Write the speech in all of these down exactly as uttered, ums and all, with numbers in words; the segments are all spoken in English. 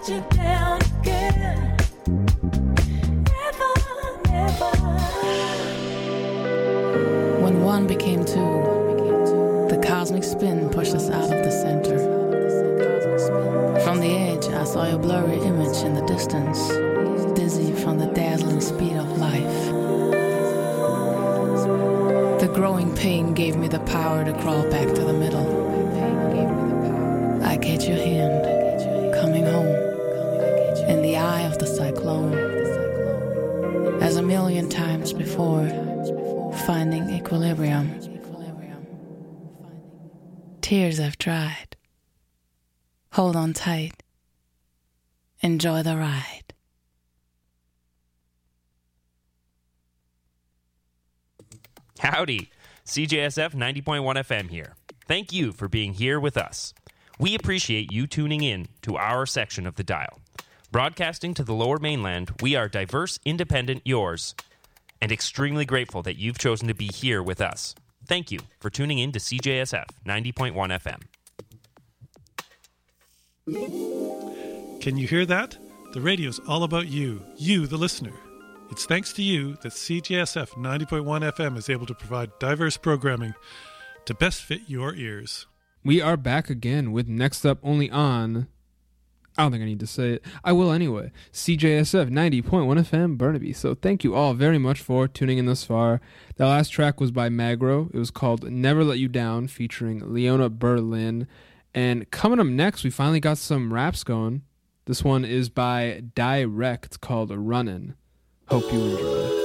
let you down again. Never, never. When one became two, the cosmic spin pushed us out of the center. From the edge, I saw your blurry image in the distance, dizzy from the dazzling speed of life. The growing pain gave me the power to crawl back to the middle. I catch your hand, coming home, in the eye of the cyclone. As a million times before, finding equilibrium. Tears have dried. Hold on tight. Enjoy the ride. Howdy, C J S F ninety point one F M here. Thank you for being here with us. We appreciate you tuning in to our section of the dial. Broadcasting to the Lower Mainland, we are diverse, independent, yours, and extremely grateful that you've chosen to be here with us. Thank you for tuning in to C J S F ninety point one F M. Can you hear that? The radio's all about you, you the listener. It's thanks to you that C J S F ninety point one F M is able to provide diverse programming to best fit your ears. We are back again with Next Up only on, I don't think I need to say it, I will anyway, C J S F ninety point one F M Burnaby. So thank you all very much for tuning in thus far. The last track was by Magro. It was called Never Let You Down, featuring Leona Berlin. And coming up next, we finally got some raps going. This one is by Direct, called Runnin'. Hope you enjoy.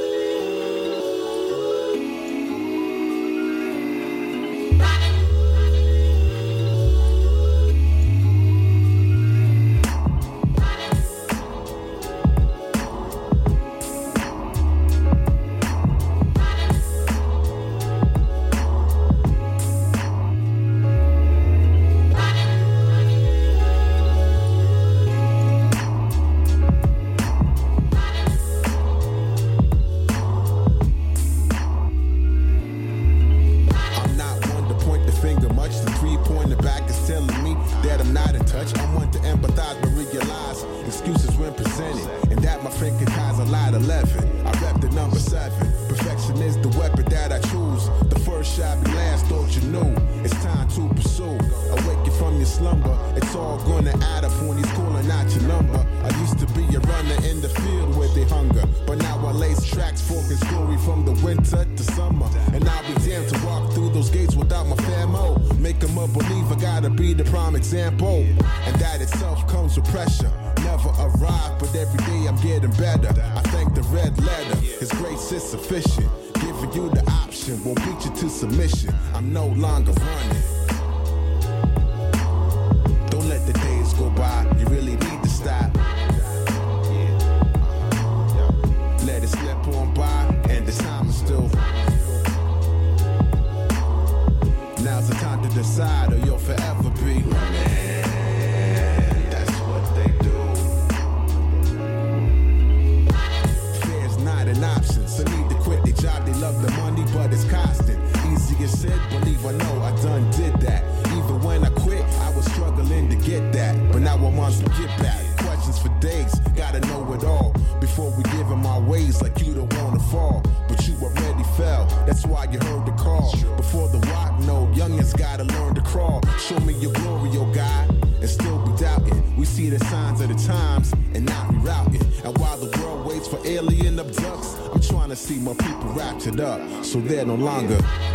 So they're no longer.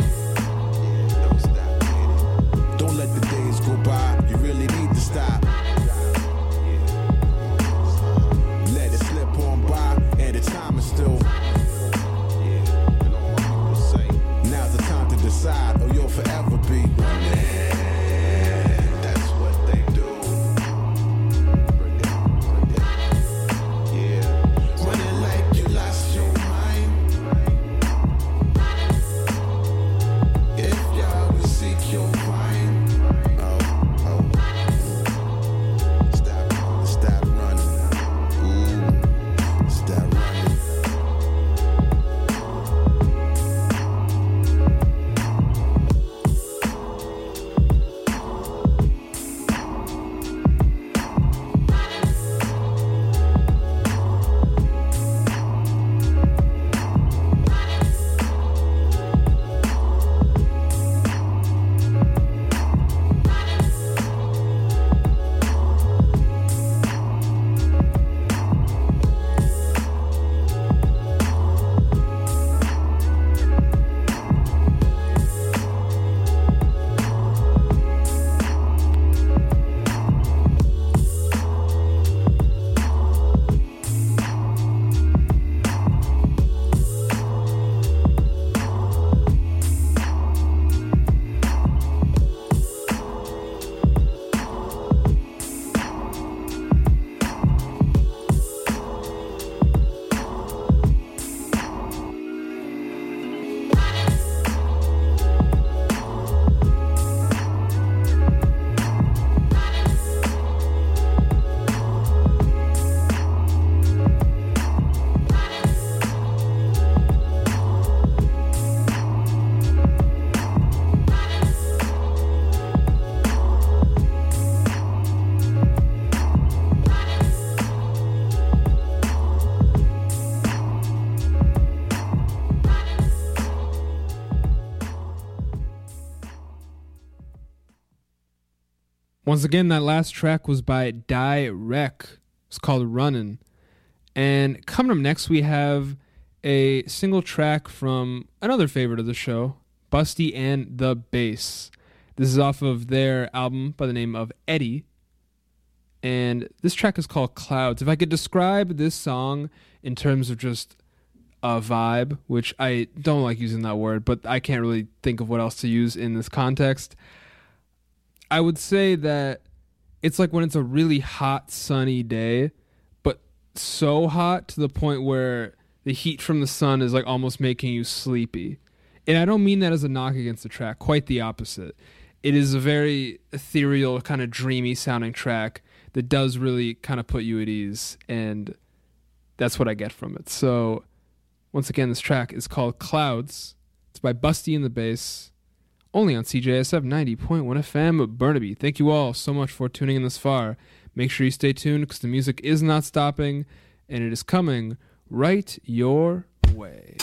Don't let the days go by. You really need to stop. Let it slip on by, and the time is still. Now's the time to decide, or you'll forever be. That's what they do. Yeah. Running like you lost your mind. If y'all was Once again, that last track was by Direct. It's called Runnin'. And coming up next, we have a single track from another favorite of the show, Busty and the Bass. This is off of their album by the name of Eddie. And this track is called Clouds. If I could describe this song in terms of just a vibe, which I don't like using that word, but I can't really think of what else to use in this context, I would say that it's like when it's a really hot, sunny day, but so hot to the point where the heat from the sun is like almost making you sleepy. And I don't mean that as a knock against the track, quite the opposite. It is a very ethereal, kind of dreamy sounding track that does really kind of put you at ease, and that's what I get from it. So, once again, this track is called Clouds. It's by Busty and the Bass, only on C J S F ninety point one F M Burnaby. Thank you all so much for tuning in this far. Make sure you stay tuned because the music is not stopping, and it is coming right your way.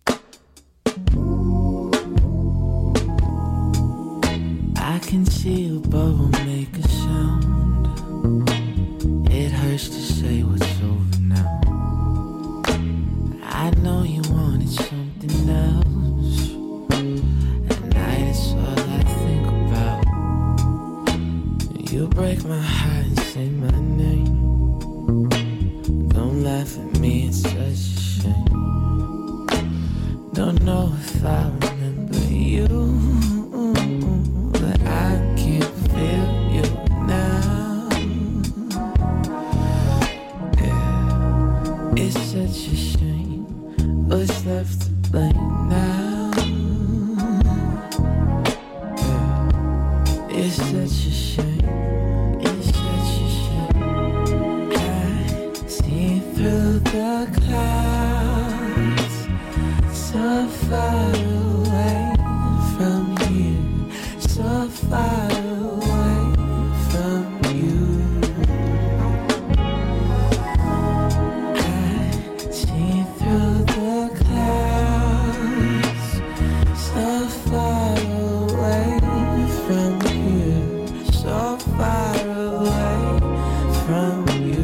I can see a bubble make a sound. It hurts to say what's over now. I know you wanted something else. At night it's all I think about. You break my heart and say my name. Don't laugh at me, it's such a shame. Don't know if I remember you. I can't feel you now. Yeah, it's such a shame. What's left to blame now? Yeah, it's such a shame. It's such a shame. I see through the clouds, so far away from here. So far away from you. I see through the clouds. So far away from you. So far away from you.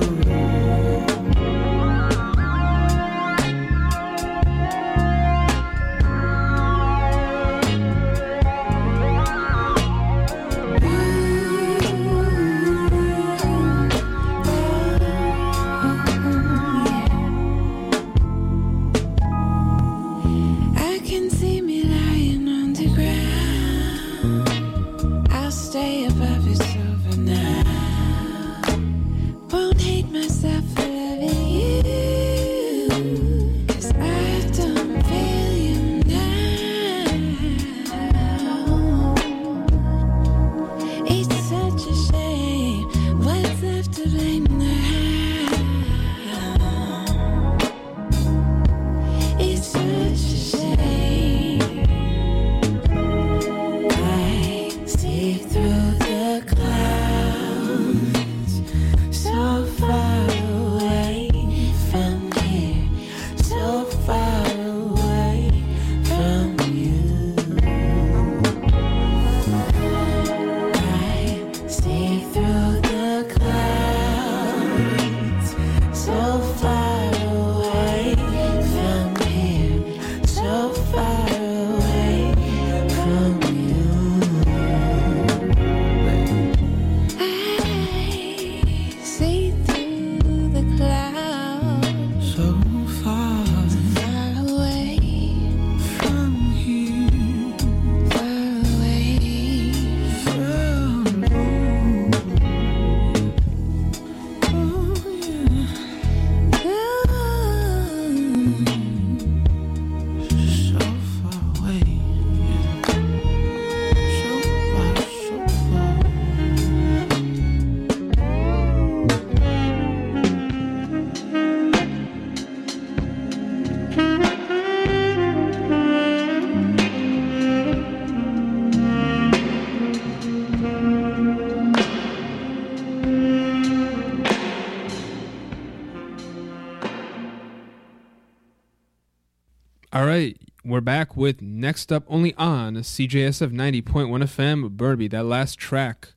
All right, we're back with Next Up only on C J S F ninety point one F M Burnaby. That last track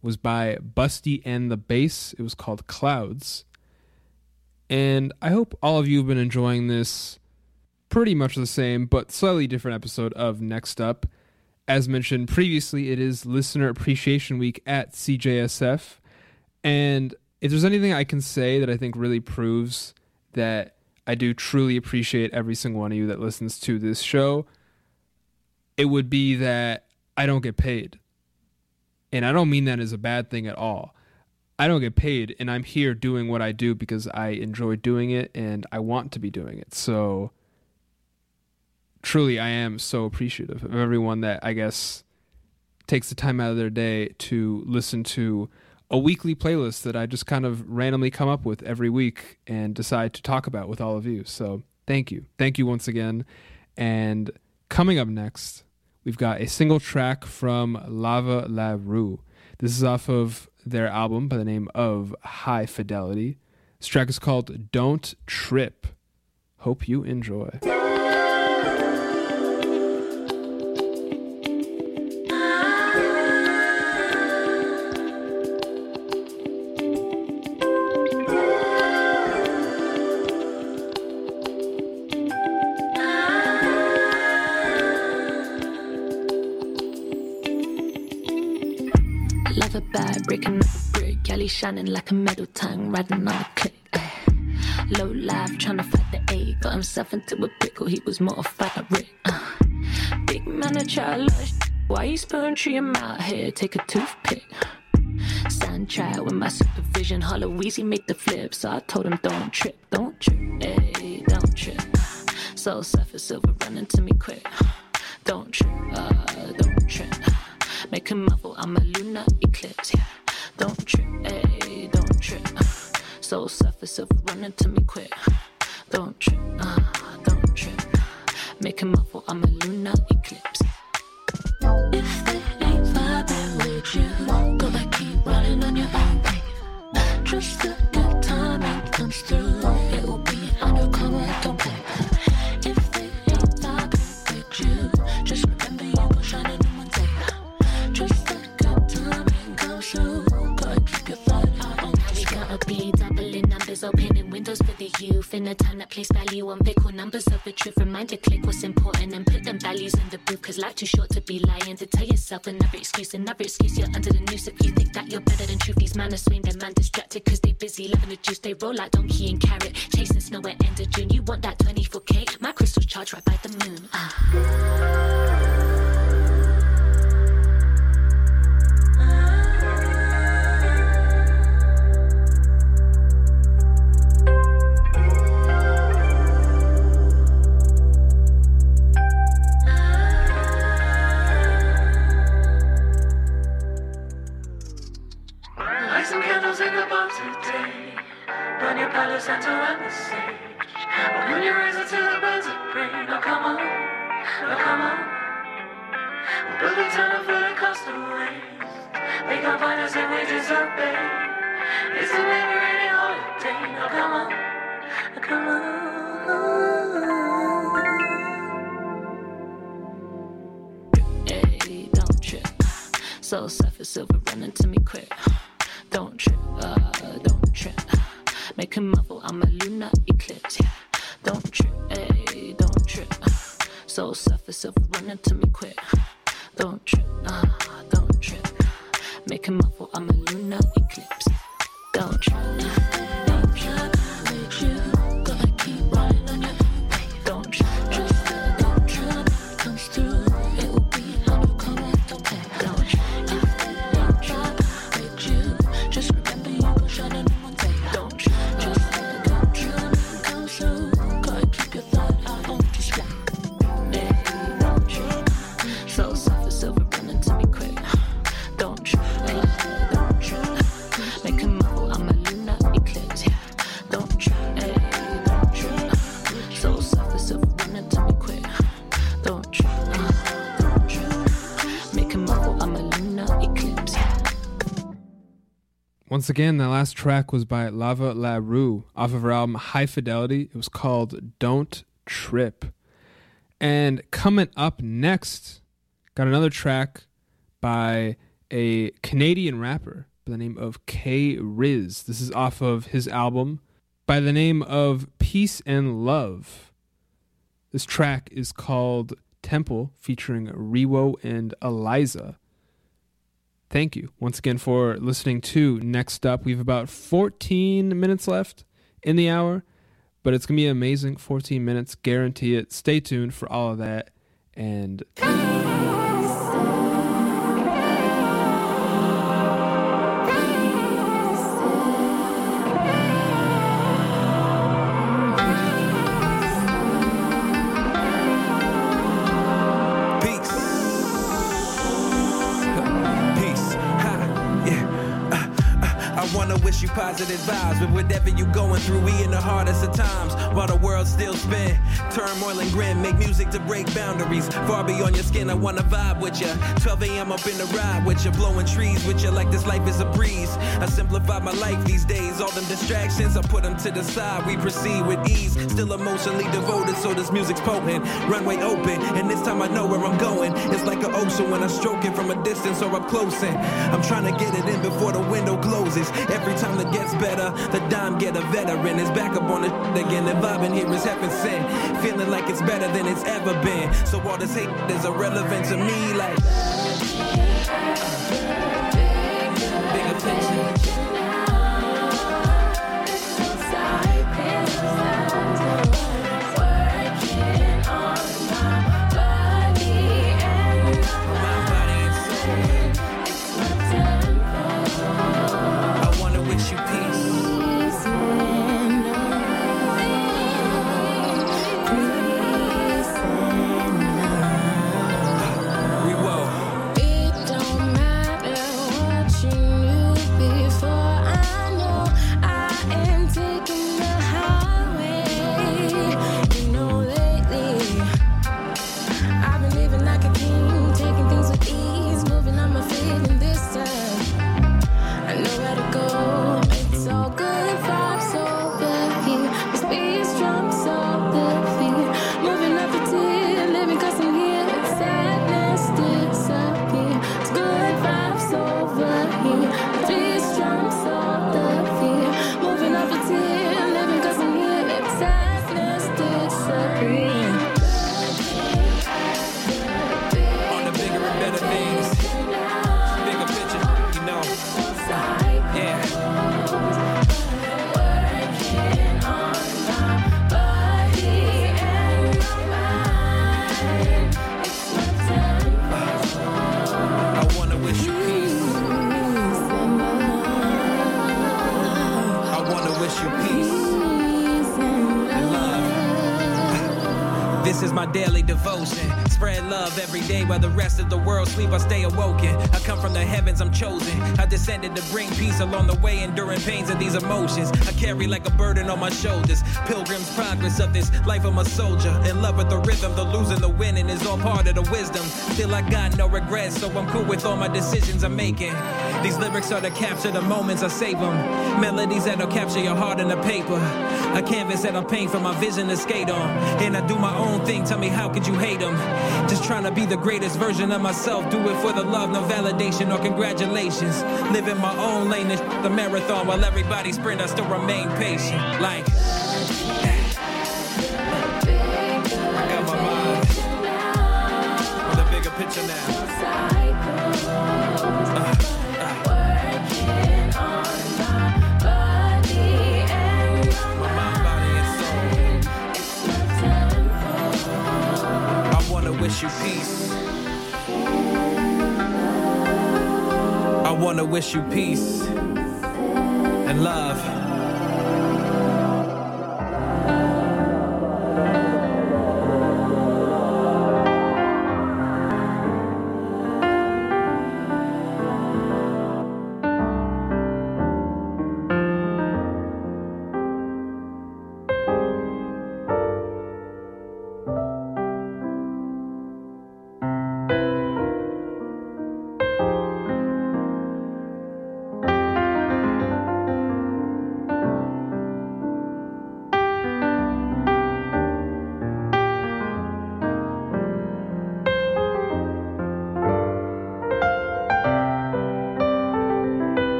was by Busty and the Bass. It was called Clouds. And I hope all of you have been enjoying this pretty much the same, but slightly different episode of Next Up. As mentioned previously, it is Listener Appreciation Week at C J S F. And if there's anything I can say that I think really proves that I do truly appreciate every single one of you that listens to this show, it would be that I don't get paid. And I don't mean that as a bad thing at all. I don't get paid, and I'm here doing what I do because I enjoy doing it and I want to be doing it. So truly, I am so appreciative of everyone that, I guess, takes the time out of their day to listen to a weekly playlist that I just kind of randomly come up with every week and decide to talk about with all of you. So thank you. Thank you once again. And coming up next, we've got a single track from Lava La Rue. This is off of their album by the name of High Fidelity. This track is called Don't Trip. Hope you enjoy. Love a bad, breaking up a brick. Galley shining like a metal tongue, riding on a click. eh. Low life, trying to fight the eight. Got himself into a pickle, he was mortified by Rick. Uh. Big man, a child, why you spilling tree him out here? Take a toothpick. Stand trial with my supervision. Hollow Weezy make the flip, so I told him don't trip, don't trip, hey, don't trip. Soul Surfer Silver running to me quick. Don't trip, uh, don't trip. Make him muffle, I'm a lunar eclipse, yeah. Don't trip, ayy, don't trip. Soul Surfer Silver running to me quick. Don't trip, uh, don't trip. Make him muffle, I'm a lunar eclipse. If they ain't vibing with you, go back, keep running on your own wave. Just a good timing comes through. It will be undercover, don't play. If they ain't vibing with you, just remember you go shining in one day. Just a good timing comes through. Gotta keep your foot out on the We gotta be doubling numbers, opening windows for the youth. In a time that place value on pickle numbers of the truth. Reminder, click what's important and put them values in the booth. Cause life too short to be lying. To tell yourself another excuse, another excuse. You're under the noose if you think that you're better than truth. These man are swing, their man distracted cause they busy loving the juice. They roll like donkey and carrot, chasing snow at end of June. You want that twenty-four K? My crystal's charged right by the moon. Ah. Light some candles in the bar today. Burn your palace and to end the stage. Open your eyes until the birds of prey. Now come on, now come on. We'll build a tunnel full of castaways. They can't find us if we disobey. It's a never-ending holiday. Now come on, now come on. Hey, don't trip. Soul Surfer Silver running to me quick. Don't trip, uh, don't trip. Make him muffle, I'm a lunar eclipse, yeah. Don't trip, ayy, don't trip. Soul Surfer Silver running to me quick. Don't trip, uh, don't trip. Make him muffle, I'm a lunar eclipse. Don't trip, don't trip. With you, gotta keep running on your own wave. Don't trip, just a good trip comes through. It will be undercover, don't play. Don't trip, don't trip. With you, just remember you go shining in one day. Don't trip, just a good trip comes through. Gotta keep your thought out on the spot. Hey, don't trip. Soul Surfer Silver running to me quick. Don't trip, hey, don't trip. Make him muffle, I'm a lunar eclipse, yeah. Don't trip, hey, don't trip. Soul Surfer Silver running to me quick. Don't trip, uh, don't trip. Make him muffle, I'm a lunar eclipse, yeah. Once again, the last track was by Lava La Rue off of her album High Fidelity. It was called Don't Trip. And coming up next, got another track by a Canadian rapper by the name of K Riz. This is off of his album by the name of Peace and Love. This track is called Temple, featuring Rewo and Eliza. Thank you once again for listening to Next Up. We have about fourteen minutes left in the hour, but it's going to be amazing. fourteen minutes, guarantee it. Stay tuned for all of that. And wish you positive vibes, but whatever you going through, we in the hardest of times, while the world still spin. Turmoil and grin, make music to break boundaries. Far beyond your skin, I wanna vibe with ya. twelve a.m. up in the ride with ya, blowing trees with ya like this life is a breeze. I simplify my life these days, all them distractions, I put them to the side. We proceed with ease, still emotionally devoted, so this music's potent. Runway open, and this time I know where I'm going. It's like an ocean when I stroke it from a distance or up close in. I'm trying to get it in before the window closes. Every time that gets better, the dime get a veteran. It's back up on the shit again. The vibing here is heaven sent. Feeling like it's better than it's ever been. So all this hate is irrelevant to me. Like bigger picture. This is my daily devotion. Spread love every day while the rest of the world sleep. I stay awoken. I come from the heavens, I'm chosen. I descended to bring peace along the way, enduring pains of these emotions. I carry like a burden on my shoulders. Pilgrim's progress of this life of a soldier. In love with the rhythm, the losing, the winning is all part of the wisdom. Still I got no regrets, so I'm cool with all my decisions I'm making. These lyrics are to capture the moments, I save them. Melodies that'll capture your heart in the paper. A canvas that I'll paint for my vision to skate on. And I do my own thing, tell me how could you hate them? Just trying to be the greatest version of myself. Do it for the love, no validation or congratulations. Living my own lane, this the marathon. While everybody sprint, I still remain patient. Like I got my mind with a bigger picture now. uh. Wish you peace. I wanna wish you peace and love.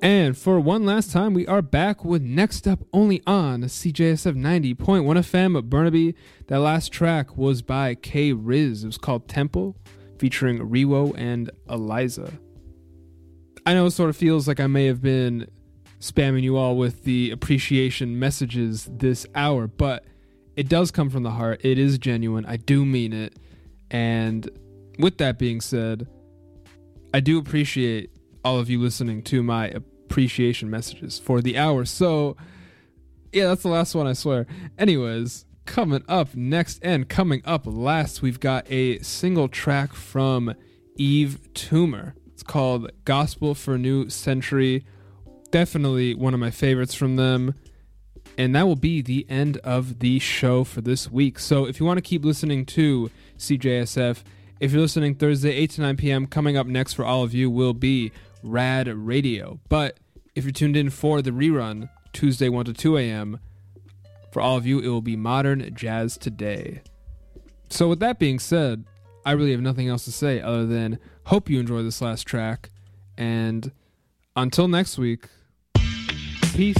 And for one last time, we are back with Next Up only on C J S F ninety point one F M Burnaby. That last track was by K Riz. It was called Temple, featuring Rewo and Eliza. I know it sort of feels like I may have been spamming you all with the appreciation messages this hour, but it does come from the heart. It is genuine. I do mean it. And with that being said, I do appreciate all of you listening to my appreciation messages for the hour. So, yeah, that's the last one, I swear. Anyways, coming up next and coming up last, we've got a single track from Eve Toomer. It's called Gospel for New Century. Definitely one of my favorites from them. And that will be the end of the show for this week. So if you want to keep listening to C J S F, if you're listening Thursday, eight to nine p.m., coming up next for all of you will be Rad Radio. But if you're tuned in for the rerun, Tuesday, one to two a.m., for all of you, it will be Modern Jazz Today. So with that being said, I really have nothing else to say other than hope you enjoy this last track. And until next week, peace.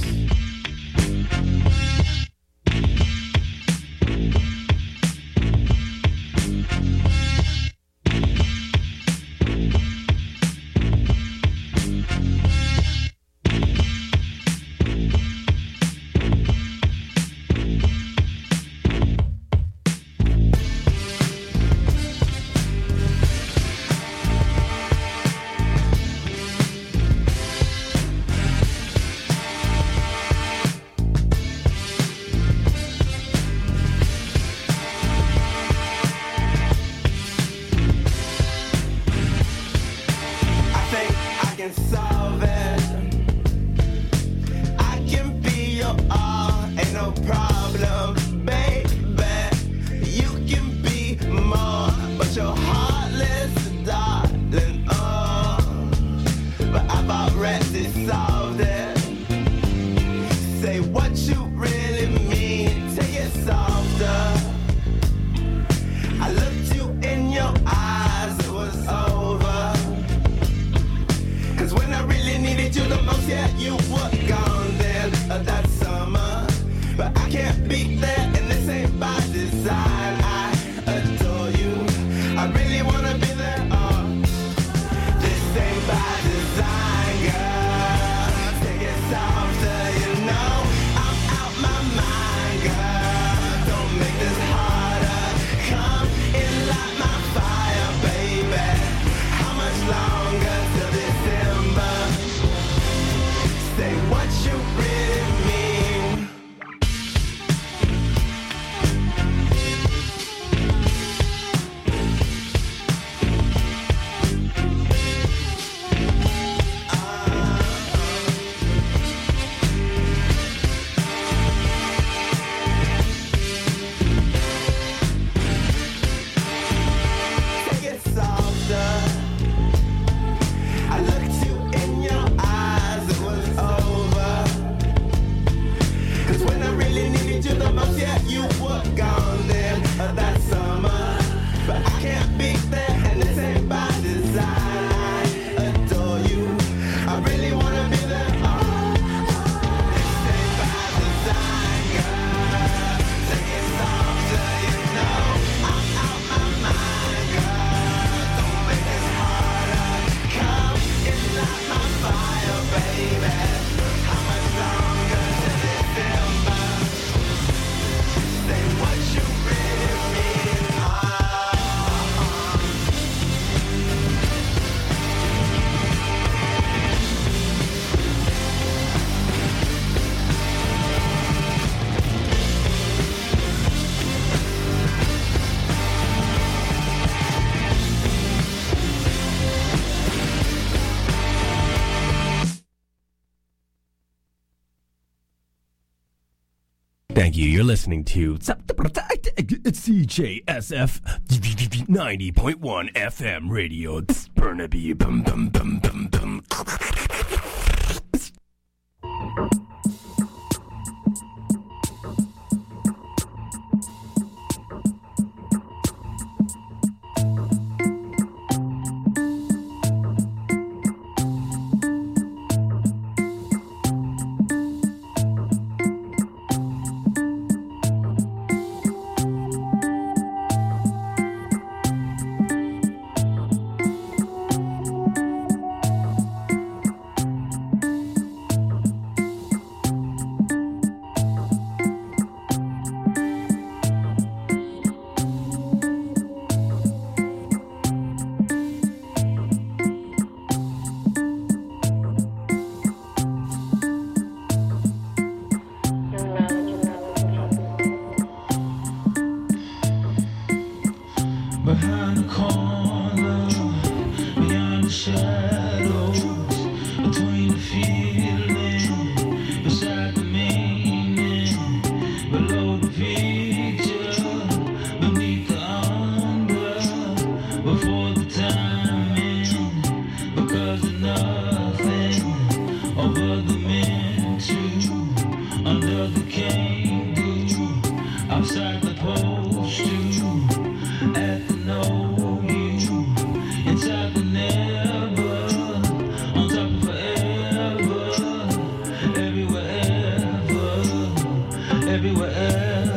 Thank you. You're listening to C J S F ninety point one F M radio. Burnaby. Bum, bum, bum, bum, bum. hand.